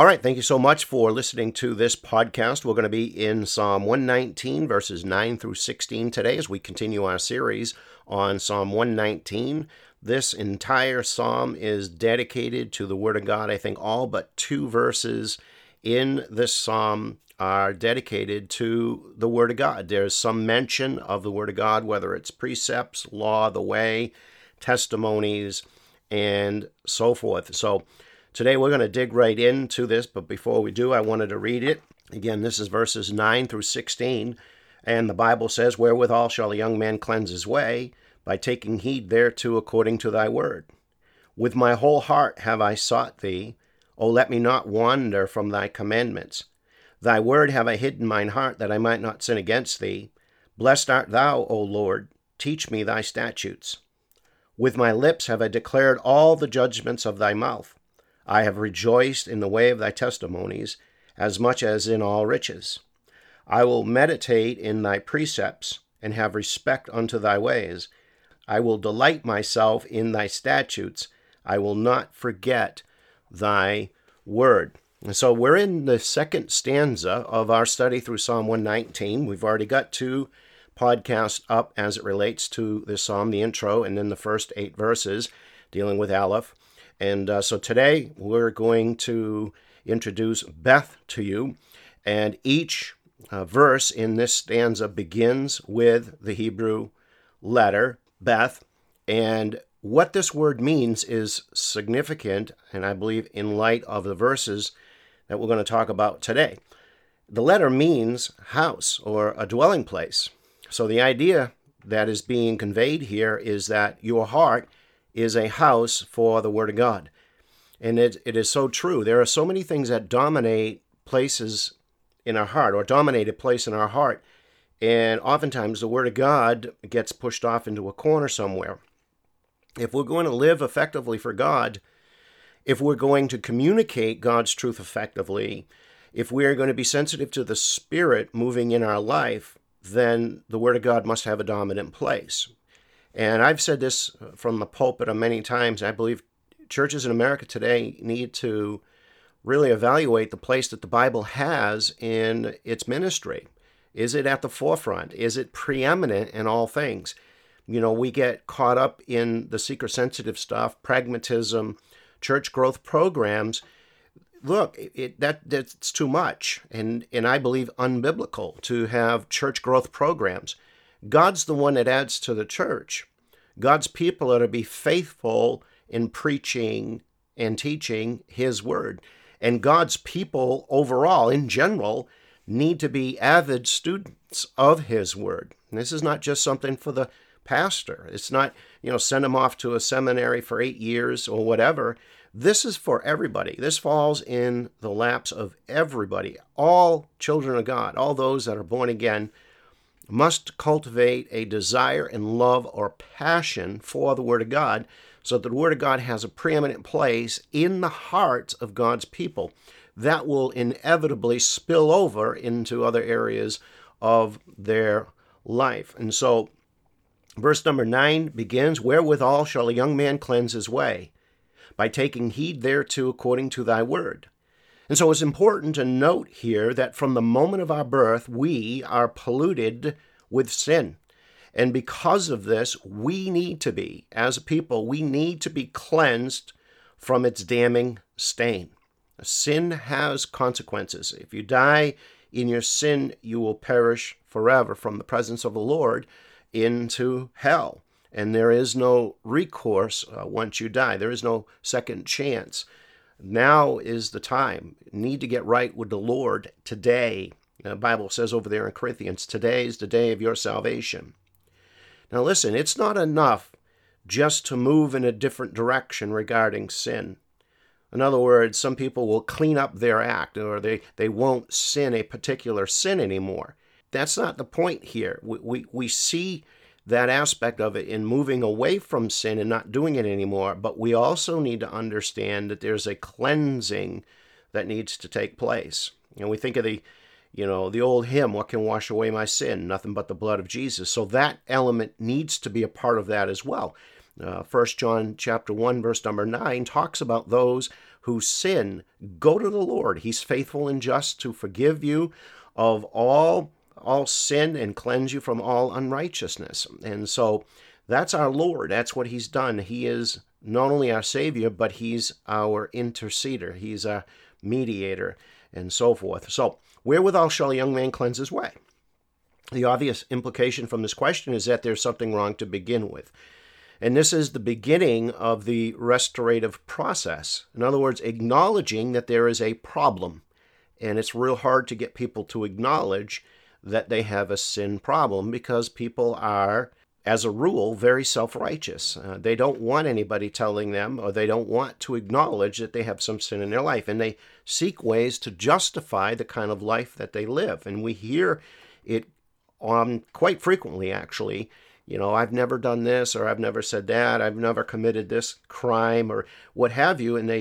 All right, thank you so much for listening to this podcast. We're going to be in Psalm 119, verses 9 through 16 today as we continue our series on Psalm 119. This entire psalm is dedicated to the Word of God. I think all but two verses in this psalm are dedicated to the Word of God. There's some mention of the Word of God, whether it's precepts, law, the way, testimonies, and so forth. So today we're going to dig right into this, but before we do, I wanted to read it. Again, this is verses 9 through 16, and the Bible says, "Wherewithal shall a young man cleanse his way? By taking heed thereto according to thy word. With my whole heart have I sought thee. O let me not wander from thy commandments. Thy word have I hid in mine heart, that I might not sin against thee. Blessed art thou, O Lord. Teach me thy statutes. With my lips have I declared all the judgments of thy mouth. I have rejoiced in the way of thy testimonies, as much as in all riches. I will meditate in thy precepts, and have respect unto thy ways. I will delight myself in thy statutes. I will not forget thy word." And so we're in the second stanza of our study through Psalm 119. We've already got two podcasts up as it relates to this psalm, the intro, and then the first 8 verses dealing with Aleph. And so today we're going to introduce Beth to you, and each verse in this stanza begins with the Hebrew letter Beth, and what this word means is significant, and I believe in light of the verses that we're going to talk about today. The letter means house or a dwelling place. So the idea that is being conveyed here is that your heart is a house for the Word of God. And it is so true. There are so many things that dominate places in our heart, or dominate a place in our heart. And oftentimes the Word of God gets pushed off into a corner somewhere. If we're going to live effectively for God, if we're going to communicate God's truth effectively, if we are going to be sensitive to the Spirit moving in our life, then the Word of God must have a dominant place. And I've said this from the pulpit many times. I believe churches in America today need to really evaluate the place that the Bible has in its ministry. Is it at the forefront? Is it preeminent in all things? You know, we get caught up in the seeker-sensitive stuff, pragmatism, church growth programs. Look, that's too much, and I believe unbiblical to have church growth programs. God's the one that adds to the church. God's people are to be faithful in preaching and teaching His word. And God's people overall, in general, need to be avid students of His word. And this is not just something for the pastor. It's not, send them off to a seminary for 8 years or whatever. This is for everybody. This falls in the laps of everybody. All children of God, all those that are born again, must cultivate a desire and love or passion for the Word of God, so that the Word of God has a preeminent place in the hearts of God's people. That will inevitably spill over into other areas of their life. And so, verse number 9 begins, "Wherewithal shall a young man cleanse his way? By taking heed thereto according to thy word." And so it's important to note here that from the moment of our birth, we are polluted with sin. And because of this, we need to be, as a people, we need to be cleansed from its damning stain. Sin has consequences. If you die in your sin, you will perish forever from the presence of the Lord into hell. And there is no recourse once you die. There is no second chance. Now is the time. You need to get right with the Lord today. The Bible says over there in Corinthians, today is the day of your salvation. Now listen, it's not enough just to move in a different direction regarding sin. In other words, some people will clean up their act, or they won't sin a particular sin anymore. That's not the point here. We see that aspect of it in moving away from sin and not doing it anymore, but we also need to understand that there's a cleansing that needs to take place. We think of the old hymn, "What can wash away my sin? Nothing but the blood of Jesus." So that element needs to be a part of that as well. 1 John chapter 1, verse number 9 talks about those who sin, go to the Lord. He's faithful and just to forgive you of all sin and cleanse you from all unrighteousness. And so that's our Lord. That's what he's done. He is not only our Savior, but he's our interceder. He's our mediator and so forth. So wherewithal shall a young man cleanse his way? The obvious implication from this question is that there's something wrong to begin with. And this is the beginning of the restorative process. In other words, acknowledging that there is a problem. And it's real hard to get people to acknowledge that they have a sin problem because people are, as a rule, very self-righteous. They don't want anybody telling them, or they don't want to acknowledge that they have some sin in their life. And they seek ways to justify the kind of life that they live. And we hear it quite frequently, actually. I've never done this, or I've never said that, I've never committed this crime, or what have you. And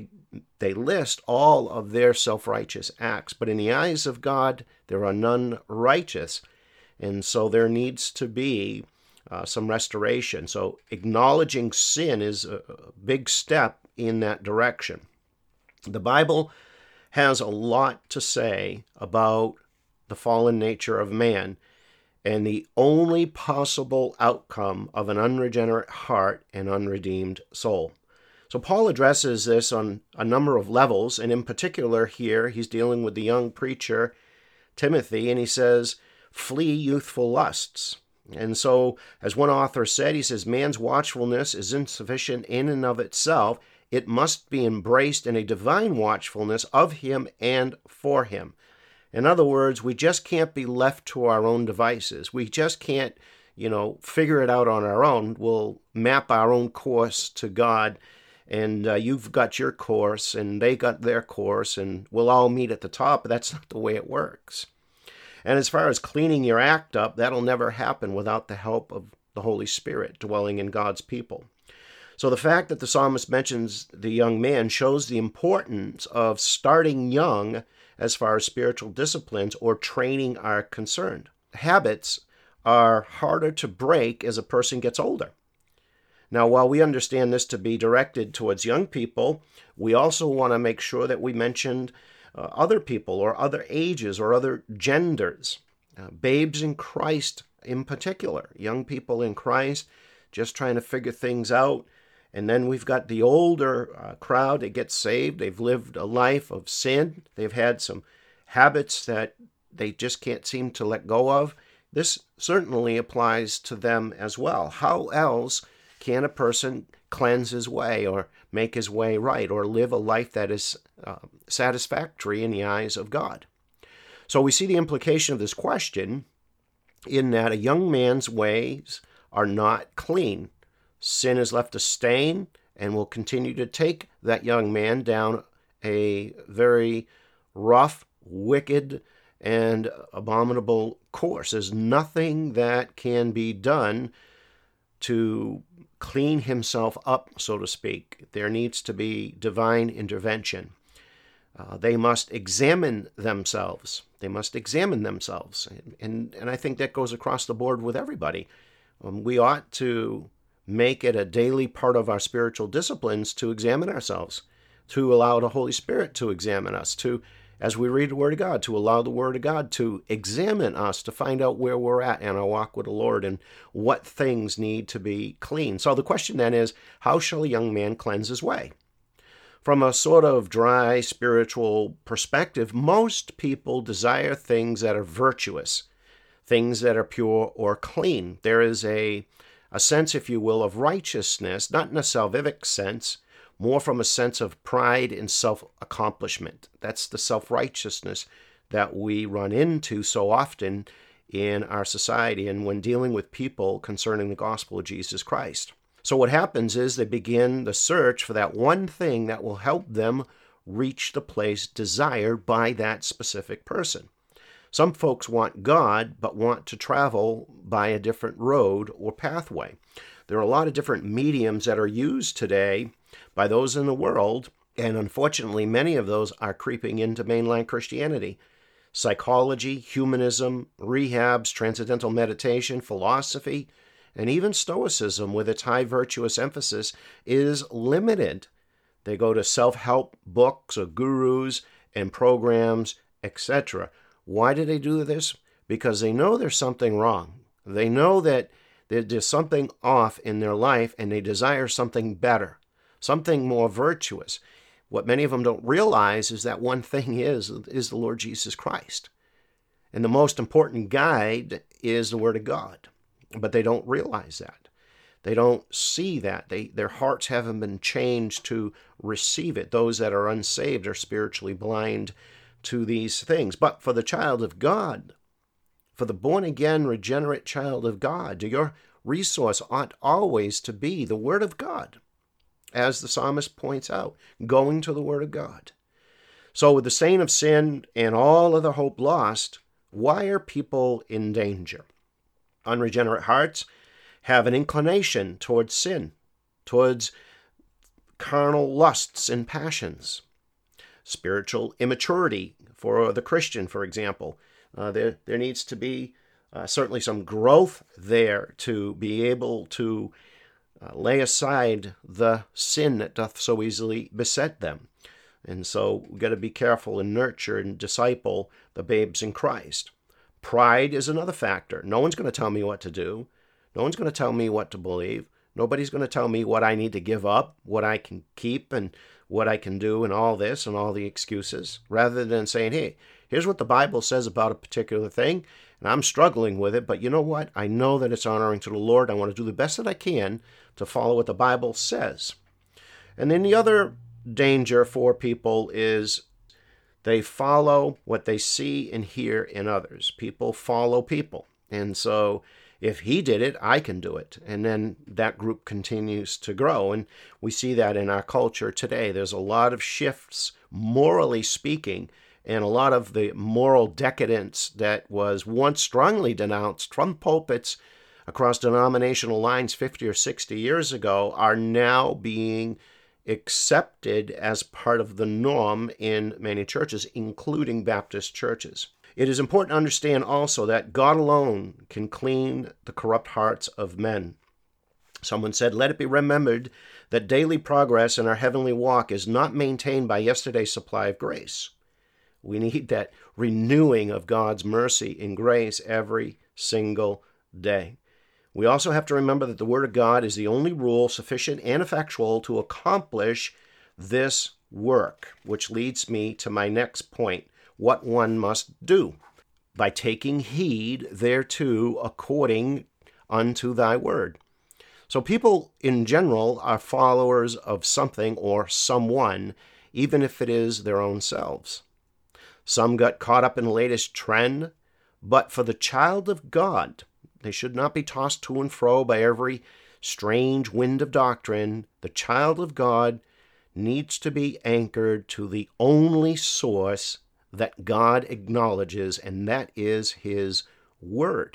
they list all of their self-righteous acts. But in the eyes of God, there are none righteous. And so there needs to be some restoration. So acknowledging sin is a big step in that direction. The Bible has a lot to say about the fallen nature of man and the only possible outcome of an unregenerate heart and unredeemed soul. So Paul addresses this on a number of levels, and in particular here, he's dealing with the young preacher, Timothy, and he says, flee youthful lusts. And so, as one author said, he says, man's watchfulness is insufficient in and of itself. It must be embraced in a divine watchfulness of him and for him. In other words, we just can't be left to our own devices. We just can't, figure it out on our own. We'll map our own course to God, and you've got your course, and they got their course, and we'll all meet at the top. But that's not the way it works. And as far as cleaning your act up, that'll never happen without the help of the Holy Spirit dwelling in God's people. So the fact that the psalmist mentions the young man shows the importance of starting young as far as spiritual disciplines or training are concerned. Habits are harder to break as a person gets older. Now, while we understand this to be directed towards young people, we also want to make sure that we mentioned other people or other ages or other genders, babes in Christ in particular, young people in Christ just trying to figure things out. And then we've got the older crowd that gets saved. They've lived a life of sin. They've had some habits that they just can't seem to let go of. This certainly applies to them as well. How else can a person cleanse his way or make his way right or live a life that is satisfactory in the eyes of God? So we see the implication of this question in that a young man's ways are not clean. Sin has left a stain and will continue to take that young man down a very rough, wicked, and abominable course. There's nothing that can be done to clean himself up, so to speak. There needs to be divine intervention. They must examine themselves. They must examine themselves. And I think that goes across the board with everybody. We ought to make it a daily part of our spiritual disciplines to examine ourselves, to allow the Holy Spirit to examine us, to, as we read the Word of God, to allow the Word of God to examine us, to find out where we're at in our walk with the Lord and what things need to be clean. So the question then is, how shall a young man cleanse his way? From a sort of dry spiritual perspective, most people desire things that are virtuous, things that are pure or clean. There is a sense, if you will, of righteousness, not in a salvific sense, more from a sense of pride and self-accomplishment. That's the self-righteousness that we run into so often in our society and when dealing with people concerning the gospel of Jesus Christ. So what happens is they begin the search for that one thing that will help them reach the place desired by that specific person. Some folks want God, but want to travel by a different road or pathway. There are a lot of different mediums that are used today by those in the world, and unfortunately, many of those are creeping into mainline Christianity. Psychology, humanism, rehabs, transcendental meditation, philosophy, and even Stoicism, with its high virtuous emphasis, is limited They go to self-help books or gurus and programs, etc. Why do they do this? Because they know there's something wrong. They know that there's something off in their life, and they desire something better, something more virtuous. What many of them don't realize is that one thing is the Lord Jesus Christ. And the most important guide is the Word of God. But they don't realize that. They don't see that. Their hearts haven't been changed to receive it. Those that are unsaved are spiritually blind to these things. But for the child of God, for the born-again, regenerate child of God, your resource ought always to be the Word of God. As the psalmist points out, going to the Word of God. So with the stain of sin and all of the hope lost, why are people in danger? Unregenerate hearts have an inclination towards sin, towards carnal lusts and passions. Spiritual immaturity for the Christian, for example. There needs to be certainly some growth there to be able to lay aside the sin that doth so easily beset them. And so we've got to be careful and nurture and disciple the babes in Christ. Pride is another factor. No one's going to tell me what to do. No one's going to tell me what to believe. Nobody's going to tell me what I need to give up, what I can keep, and what I can do, and all this, and all the excuses, rather than saying, hey, here's what the Bible says about a particular thing, and I'm struggling with it, but you know what? I know that it's honoring to the Lord. I want to do the best that I can to follow what the Bible says. And then the other danger for people is they follow what they see and hear in others. People follow people. And so if he did it, I can do it. And then that group continues to grow. And we see that in our culture today. There's a lot of shifts, morally speaking, and a lot of the moral decadence that was once strongly denounced from pulpits across denominational lines 50 or 60 years ago are now being accepted as part of the norm in many churches, including Baptist churches. It is important to understand also that God alone can clean the corrupt hearts of men. Someone said, let it be remembered that daily progress in our heavenly walk is not maintained by yesterday's supply of grace. We need that renewing of God's mercy and grace every single day. We also have to remember that the Word of God is the only rule sufficient and effectual to accomplish this work, which leads me to my next point, what one must do by taking heed thereto according unto thy word. So people in general are followers of something or someone, even if it is their own selves. Some got caught up in the latest trend, but for the child of God, they should not be tossed to and fro by every strange wind of doctrine. The child of God needs to be anchored to the only source that God acknowledges, and that is His Word.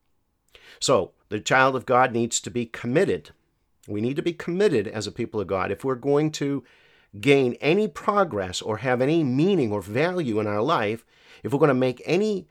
So, the child of God needs to be committed. We need to be committed as a people of God. If we're going to gain any progress or have any meaning or value in our life, if we're going to make any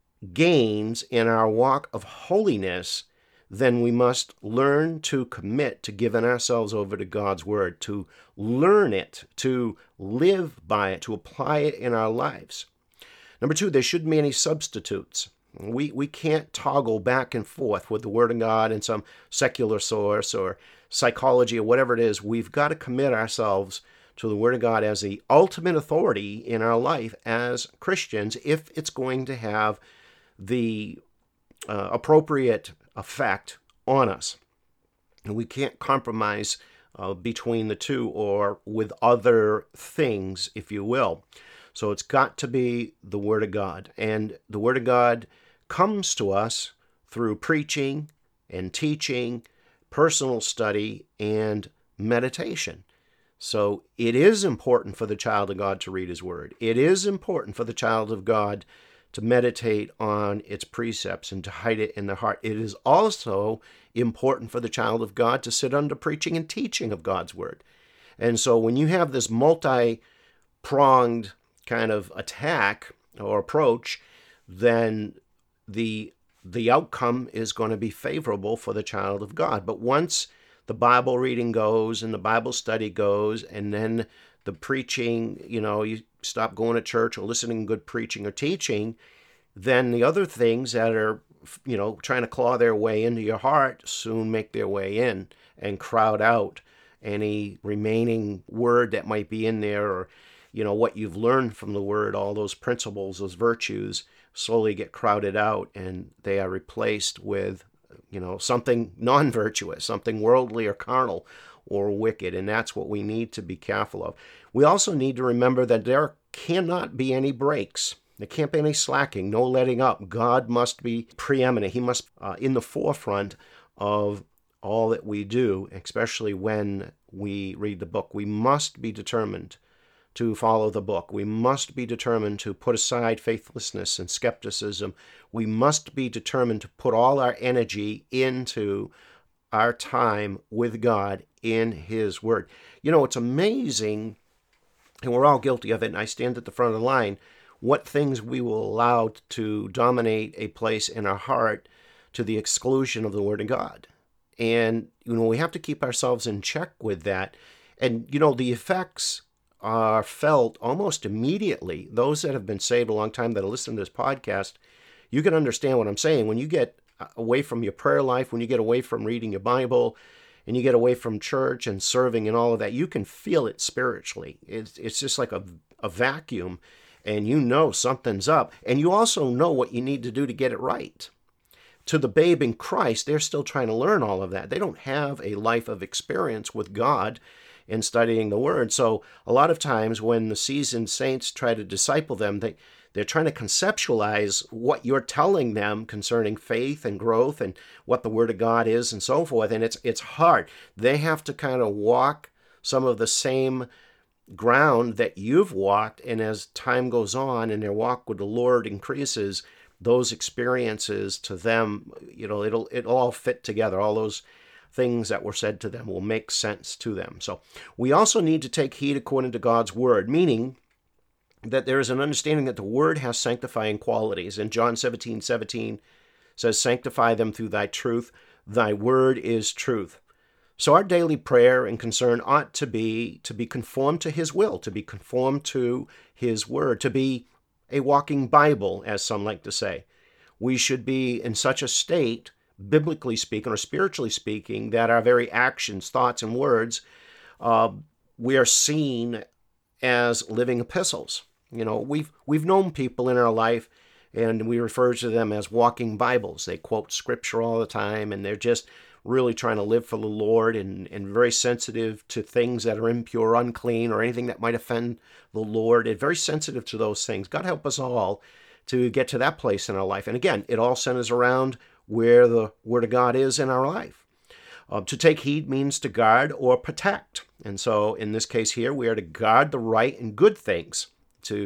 gains in our walk of holiness, then we must learn to commit to giving ourselves over to God's Word, to learn it, to live by it, to apply it in our lives. Number two, there shouldn't be any substitutes. We can't toggle back and forth with the Word of God and some secular source or psychology or whatever it is. We've got to commit ourselves to the Word of God as the ultimate authority in our life as Christians if it's going to have the appropriate effect on us. And we can't compromise between the two or with other things, if you will. So it's got to be the Word of God. And the Word of God comes to us through preaching and teaching, personal study, and meditation. So it is important for the child of God to read His Word. It is important for the child of God to meditate on its precepts and to hide it in the heart. It is also important for the child of God to sit under preaching and teaching of God's Word. And so when you have this multi-pronged kind of attack or approach, then the outcome is going to be favorable for the child of God. But once the Bible reading goes and the Bible study goes, and then the preaching, you stop going to church or listening to good preaching or teaching, then the other things that are, trying to claw their way into your heart soon make their way in and crowd out any remaining word that might be in there, or, what you've learned from the word, all those principles, those virtues slowly get crowded out and they are replaced with, something non-virtuous, something worldly or carnal or wicked. And that's what we need to be careful of. We also need to remember that there cannot be any breaks. There can't be any slacking, no letting up. God must be preeminent. He must in the forefront of all that we do, especially when we read the book. We must be determined to follow the book. We must be determined to put aside faithlessness and skepticism. We must be determined to put all our energy into our time with God in His Word. It's amazing, and we're all guilty of it, and I stand at the front of the line, what things we will allow to dominate a place in our heart to the exclusion of the Word of God. And, we have to keep ourselves in check with that. And, the effects are felt almost immediately. Those that have been saved a long time that are listening to this podcast, you can understand what I'm saying. When you get away from your prayer life, when you get away from reading your Bible, and you get away from church and serving and all of that, you can feel it spiritually. It's just like a vacuum, and something's up. And you also know what you need to do to get it right. To the babe in Christ, they're still trying to learn all of that. They don't have a life of experience with God in studying the Word. So a lot of times when the seasoned saints try to disciple them, they're trying to conceptualize what you're telling them concerning faith and growth and what the Word of God is and so forth. And it's hard. They have to kind of walk some of the same ground that you've walked. And as time goes on and their walk with the Lord increases, those experiences to them, it'll all fit together. All those things that were said to them will make sense to them. So we also need to take heed according to God's Word, meaning that there is an understanding that the Word has sanctifying qualities. And John 17:17 says, "Sanctify them through thy truth. Thy word is truth." So our daily prayer and concern ought to be conformed to His will, to be conformed to His Word, to be a walking Bible, as some like to say. We should be in such a state, biblically speaking or spiritually speaking, that our very actions, thoughts, and words, we are seen as living epistles. We've known people in our life, and we refer to them as walking Bibles. They quote Scripture all the time, and they're just really trying to live for the Lord and very sensitive to things that are impure, unclean, or anything that might offend the Lord, and very sensitive to those things. God help us all to get to that place in our life. And again, it all centers around where the Word of God is in our life. To take heed means to guard or protect. And so in this case here, we are to guard the right and good things, to,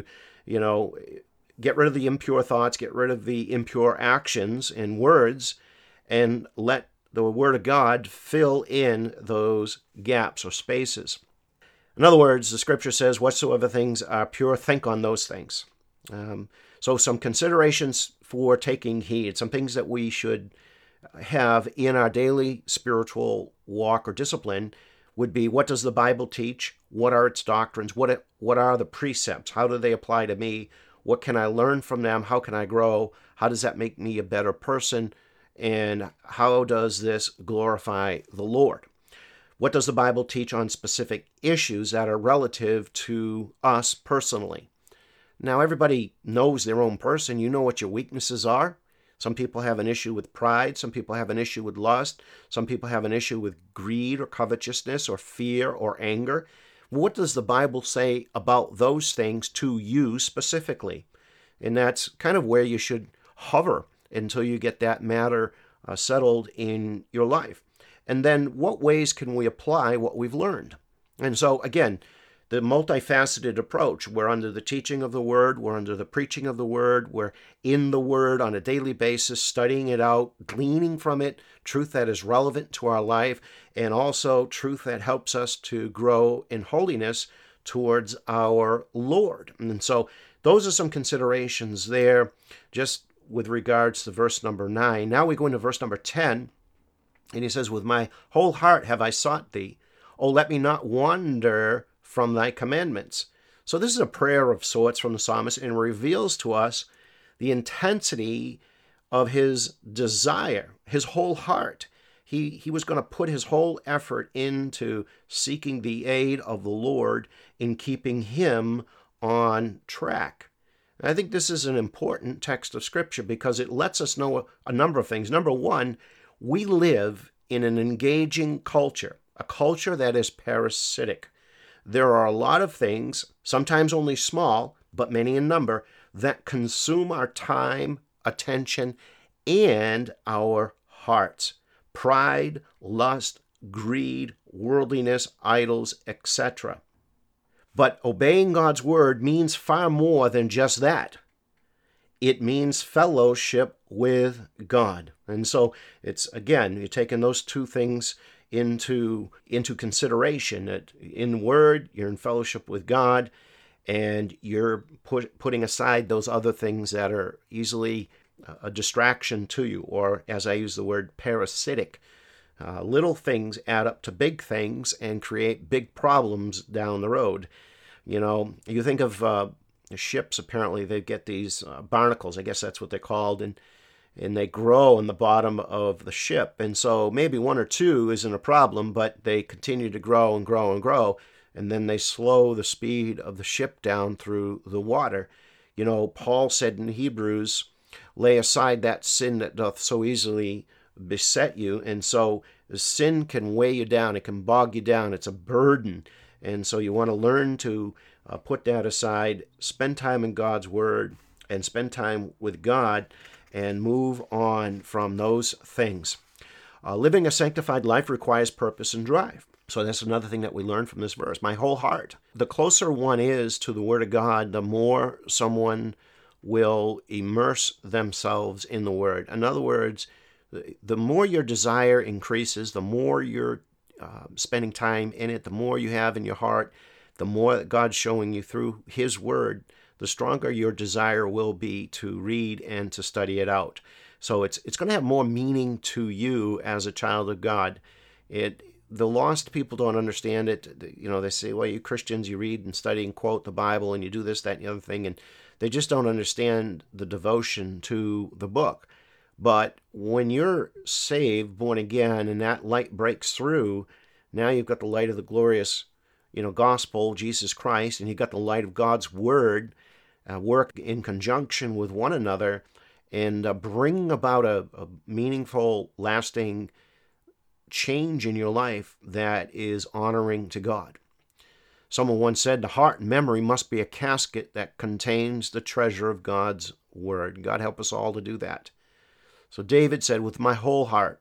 get rid of the impure thoughts, get rid of the impure actions and words, and let the Word of God fill in those gaps or spaces. In other words, the Scripture says, whatsoever things are pure, think on those things. So some considerations for taking heed, some things that we should have in our daily spiritual walk or discipline would be, what does the Bible teach? What are its doctrines? What are the precepts? How do they apply to me? What can I learn from them? How can I grow? How does that make me a better person? And how does this glorify the Lord? What does the Bible teach on specific issues that are relative to us personally? Now, everybody knows their own person. You know what your weaknesses are. Some people have an issue with pride. Some people have an issue with lust. Some people have an issue with greed or covetousness or fear or anger. What does the Bible say about those things to you specifically? And that's kind of where you should hover until you get that matter settled in your life. And then what ways can we apply what we've learned? And so, again, the multifaceted approach. We're under the teaching of the Word. We're under the preaching of the Word. We're in the Word on a daily basis, studying it out, gleaning from it truth that is relevant to our life, and also truth that helps us to grow in holiness towards our Lord. And so those are some considerations there just with regards to verse number 9. Now we go into verse number 10. And he says, with my whole heart have I sought thee. Oh, let me not wander from thy commandments. So this is a prayer of sorts from the psalmist, and reveals to us the intensity of his desire, his whole heart. He was going to put his whole effort into seeking the aid of the Lord in keeping him on track. And I think this is an important text of Scripture because it lets us know a number of things. Number one, we live in an engaging culture, a culture that is parasitic. There are a lot of things, sometimes only small, but many in number, that consume our time, attention, and our hearts. Pride, lust, greed, worldliness, idols, etc. But obeying God's word means far more than just that. It means fellowship with God. And so it's, again, you're taking those two things into consideration, that in word, you're in fellowship with God, and you're putting aside those other things that are easily a distraction to you, or as I use the word, parasitic. Little things add up to big things and create big problems down the road. You know, you think of ships, apparently they get these barnacles, I guess that's what they're called, and they grow in the bottom of the ship. And so maybe one or two isn't a problem, but they continue to grow and grow and grow, and then they slow the speed of the ship down through the water. You know, Paul said in Hebrews, lay aside that sin that doth so easily beset you. And so the sin can weigh you down. It can bog you down. It's a burden. And so you want to learn to put that aside, spend time in God's Word, and spend time with God, and move on from those things. Living a sanctified life requires purpose and drive. So that's another thing that we learn from this verse. My whole heart. The closer one is to the Word of God, the more someone will immerse themselves in the Word. In other words, the more your desire increases, the more you're spending time in it, the more you have in your heart, the more that God's showing you through His Word, the stronger your desire will be to read and to study it out. So it's going to have more meaning to you as a child of God. The lost people don't understand it. You know, they say, well, you Christians, you read and study and quote the Bible, and you do this, that, and the other thing, and they just don't understand the devotion to the book. But when you're saved, born again, and that light breaks through, now you've got the light of the glorious, gospel, Jesus Christ, and you've got the light of God's Word, work in conjunction with one another, and bring about a meaningful, lasting change in your life that is honoring to God. Someone once said, the heart and memory must be a casket that contains the treasure of God's Word. God help us all to do that. So David said, with my whole heart.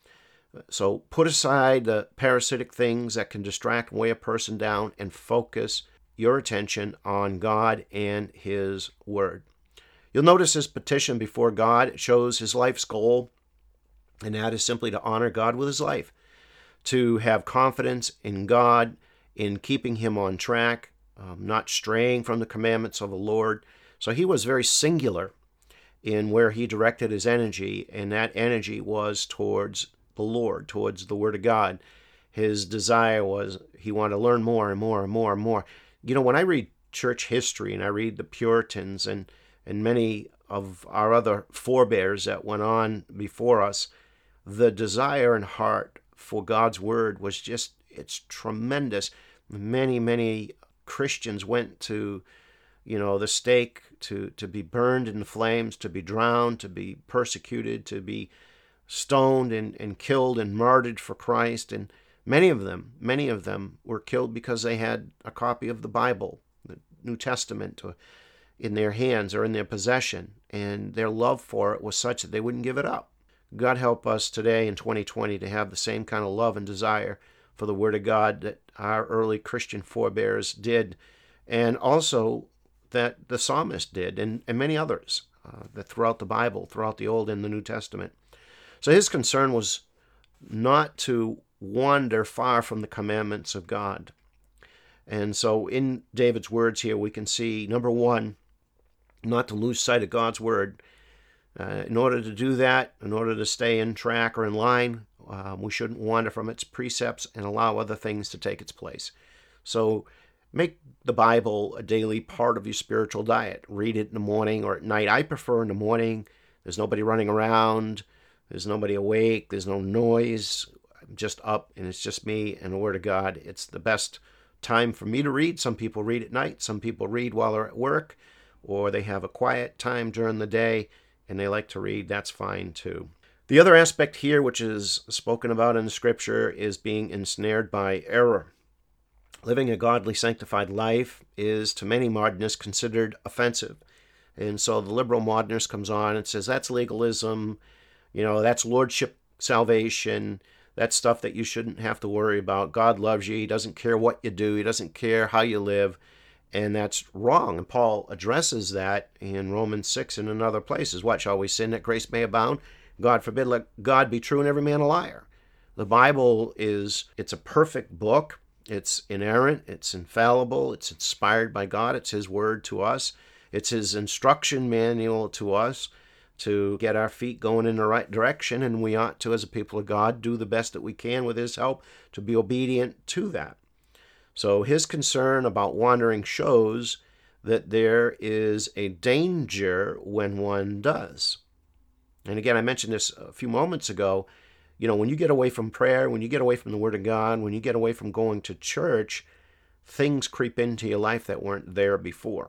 So put aside the parasitic things that can distract and weigh a person down, and focus your attention on God and His Word. You'll notice his petition before God. It shows his life's goal, and that is simply to honor God with his life, to have confidence in God, in keeping Him on track, not straying from the commandments of the Lord. So he was very singular in where he directed his energy, and that energy was towards the Lord, towards the Word of God. His desire was he wanted to learn more and more and more and more. When I read church history and I read the Puritans and many of our other forebears that went on before us, the desire and heart for God's Word was just, it's tremendous. Many, many Christians went to, the stake, to be burned in the flames, to be drowned, to be persecuted, to be stoned and killed and martyred for Christ. And many of them were killed because they had a copy of the Bible, the New Testament, in their hands or in their possession, and their love for it was such that they wouldn't give it up. God help us today in 2020 to have the same kind of love and desire for the Word of God that our early Christian forebears did, and also that the psalmist did, and many others that throughout the Bible, throughout the Old and the New Testament. So his concern was not to wander far from the commandments of God. And so in David's words here, we can see, number one, not to lose sight of God's Word. In order to do that, in order to stay in track or in line We shouldn't wander from its precepts and allow other things to take its place. So make the Bible a daily part of your spiritual diet. Read it in the morning or at night. I prefer in the morning. There's nobody running around. There's nobody awake. There's no noise. I'm just up, and it's just me and the Word of God. It's the best time for me to read. Some people read at night. Some people read while they're at work, or they have a quiet time during the day, and they like to read. That's fine too. The other aspect here, which is spoken about in the Scripture, is being ensnared by error. Living a godly, sanctified life is, to many modernists, considered offensive. And so the liberal modernist comes on and says, that's legalism, that's lordship salvation, that's stuff that you shouldn't have to worry about. God loves you. He doesn't care what you do. He doesn't care how you live. And that's wrong. And Paul addresses that in Romans 6 and in other places. What, shall we sin that grace may abound? God forbid, let God be true and every man a liar. The Bible it's a perfect book. It's inerrant, it's infallible, it's inspired by God, it's His word to us. It's His instruction manual to us to get our feet going in the right direction, and we ought to, as a people of God, do the best that we can with His help to be obedient to that. So His concern about wandering shows that there is a danger when one does. And again, I mentioned this a few moments ago. When you get away from prayer, when you get away from the Word of God, when you get away from going to church, things creep into your life that weren't there before.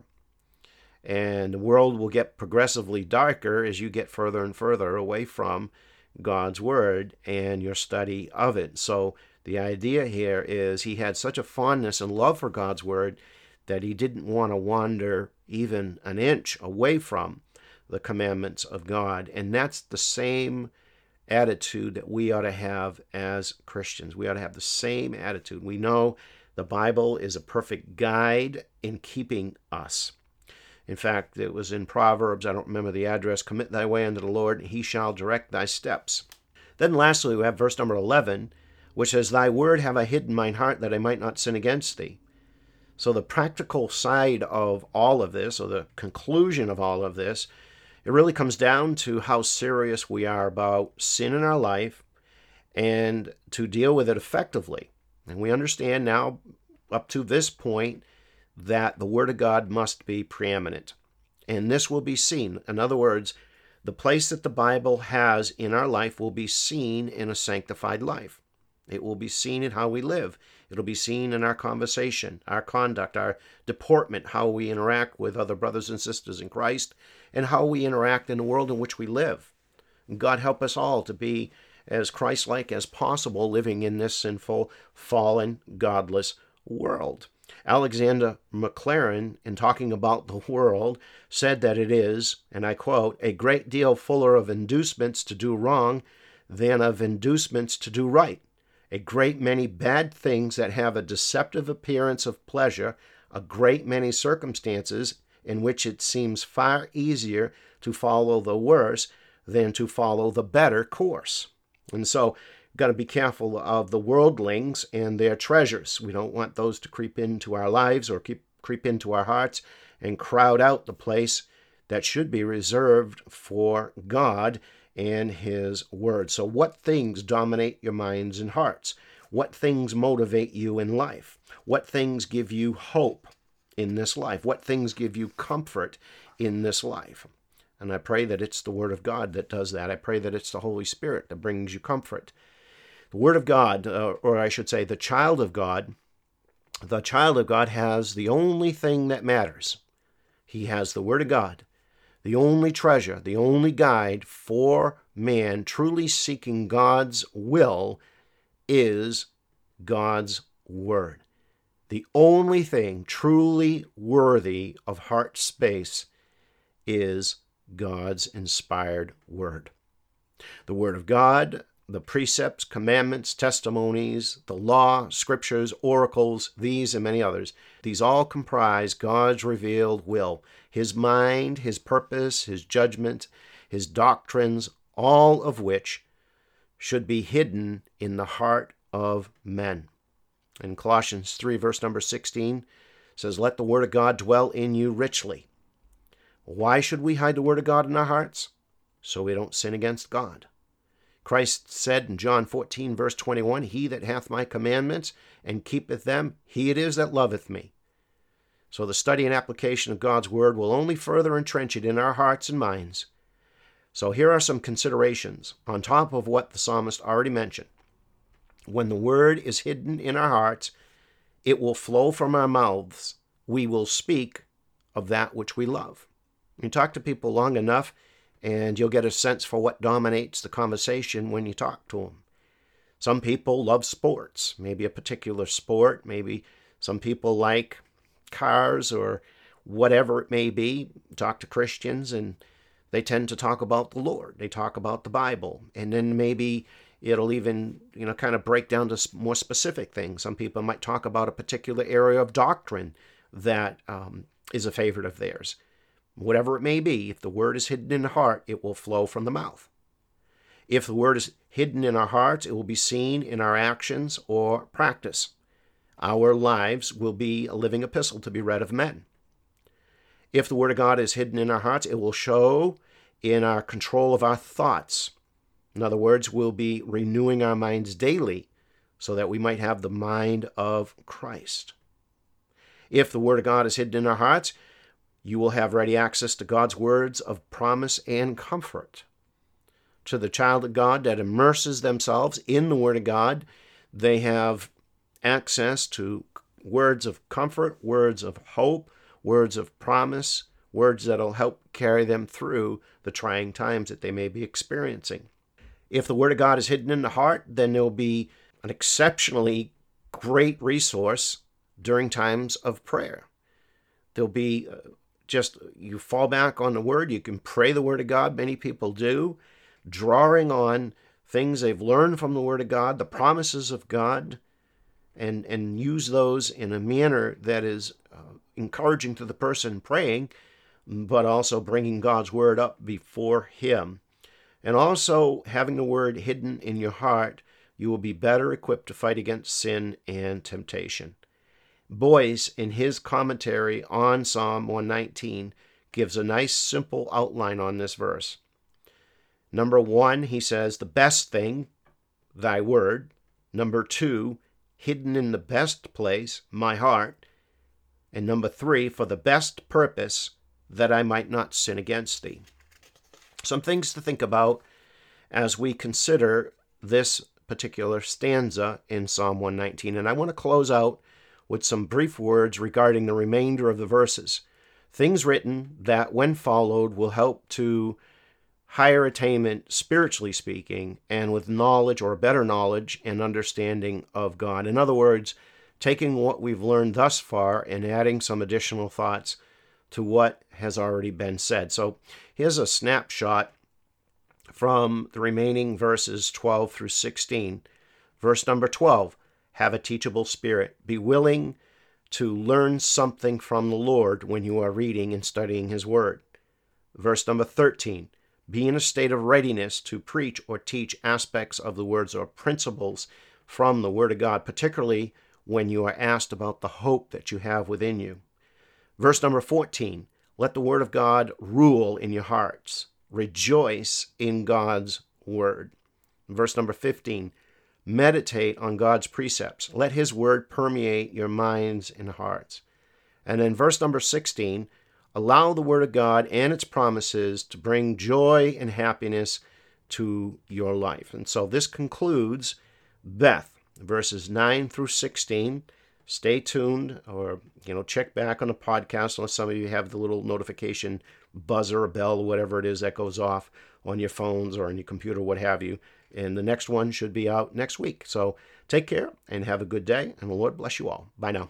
And the world will get progressively darker as you get further and further away from God's Word and your study of it. So the idea here is he had such a fondness and love for God's Word that he didn't want to wander even an inch away from the commandments of God. And that's the same attitude that we ought to have as Christians. We ought to have the same attitude. We know the Bible is a perfect guide in keeping us. In fact, it was in Proverbs, I don't remember the address, commit thy way unto the Lord, and he shall direct thy steps. Then lastly, we have verse number 11, which says, thy word have I hid in mine heart that I might not sin against thee. So the practical side of all of this, or the conclusion of all of this, it really comes down to how serious we are about sin in our life and to deal with it effectively. And we understand now, up to this point, that the Word of God must be preeminent. And this will be seen. In other words, the place that the Bible has in our life will be seen in a sanctified life. It will be seen in how we live. It'll be seen in our conversation, our conduct, our deportment, how we interact with other brothers and sisters in Christ, and how we interact in the world in which we live. God help us all to be as Christ-like as possible living in this sinful, fallen, godless world. Alexander Maclaren, in talking about the world, said that it is, and I quote, a great deal fuller of inducements to do wrong than of inducements to do right. A great many bad things that have a deceptive appearance of pleasure, a great many circumstances in which it seems far easier to follow the worse than to follow the better course. And so, we've got to be careful of the worldlings and their treasures. We don't want those to creep into our lives or creep into our hearts and crowd out the place that should be reserved for God and His Word. So what things dominate your minds and hearts? What things motivate you in life? What things give you hope in this life? What things give you comfort in this life? And I pray that it's the Word of God that does that. I pray that it's the Holy Spirit that brings you comfort. The Word of God, or I should say the child of God has the only thing that matters. He has the Word of God. The only treasure, the only guide for man truly seeking God's will is God's Word. The only thing truly worthy of heart space is God's inspired Word. The Word of God, the precepts, commandments, testimonies, the law, scriptures, oracles, these and many others, these all comprise God's revealed will, His mind, His purpose, His judgment, His doctrines, all of which should be hidden in the heart of men. In Colossians 3, verse number 16, says, let the Word of God dwell in you richly. Why should we hide the Word of God in our hearts? So we don't sin against God. Christ said in John 14, verse 21, "He that hath my commandments and keepeth them, he it is that loveth me." So the study and application of God's word will only further entrench it in our hearts and minds. So here are some considerations on top of what the psalmist already mentioned. When the word is hidden in our hearts, it will flow from our mouths. We will speak of that which we love. You talk to people long enough, and you'll get a sense for what dominates the conversation when you talk to them. Some people love sports, maybe a particular sport. Maybe some people like cars or whatever it may be. Talk to Christians, and they tend to talk about the Lord. They talk about the Bible. And then maybe it'll even, kind of break down to more specific things. Some people might talk about a particular area of doctrine that is a favorite of theirs. Whatever it may be, if the word is hidden in the heart, it will flow from the mouth. If the word is hidden in our hearts, it will be seen in our actions or practice. Our lives will be a living epistle to be read of men. If the word of God is hidden in our hearts, it will show in our control of our thoughts. In other words, we'll be renewing our minds daily so that we might have the mind of Christ. If the word of God is hidden in our hearts, you will have ready access to God's words of promise and comfort. To the child of God that immerses themselves in the Word of God, they have access to words of comfort, words of hope, words of promise, words that will help carry them through the trying times that they may be experiencing. If the Word of God is hidden in the heart, then there will be an exceptionally great resource during times of prayer. There'll be you fall back on the Word. You can pray the Word of God. Many people do, drawing on things they've learned from the Word of God, the promises of God, and use those in a manner that is encouraging to the person praying, but also bringing God's Word up before him. And also having the Word hidden in your heart, you will be better equipped to fight against sin and temptation. Boyce, in his commentary on Psalm 119, gives a nice simple outline on this verse. Number 1, he says, the best thing, thy word. Number 2, hidden in the best place, my heart. And number 3, for the best purpose, that I might not sin against thee. Some things to think about as we consider this particular stanza in Psalm 119. And I want to close out with some brief words regarding the remainder of the verses. Things written that, when followed, will help to higher attainment, spiritually speaking, and with knowledge or better knowledge and understanding of God. In other words, taking what we've learned thus far and adding some additional thoughts to what has already been said. So here's a snapshot from the remaining verses 12 through 16. Verse number 12, have a teachable spirit. Be willing to learn something from the Lord when you are reading and studying His Word. Verse number 13, be in a state of readiness to preach or teach aspects of the words or principles from the Word of God, particularly when you are asked about the hope that you have within you. Verse number 14, let the Word of God rule in your hearts. Rejoice in God's Word. Verse number 15, meditate on God's precepts. Let His Word permeate your minds and hearts. And then verse number 16, allow the Word of God and its promises to bring joy and happiness to your life. And so this concludes Beth, verses 9 through 16. Stay tuned, or check back on the podcast unless some of you have the little notification buzzer or bell or whatever it is that goes off on your phones or on your computer, what have you. And the next one should be out next week. So take care and have a good day, and the Lord bless you all. Bye now.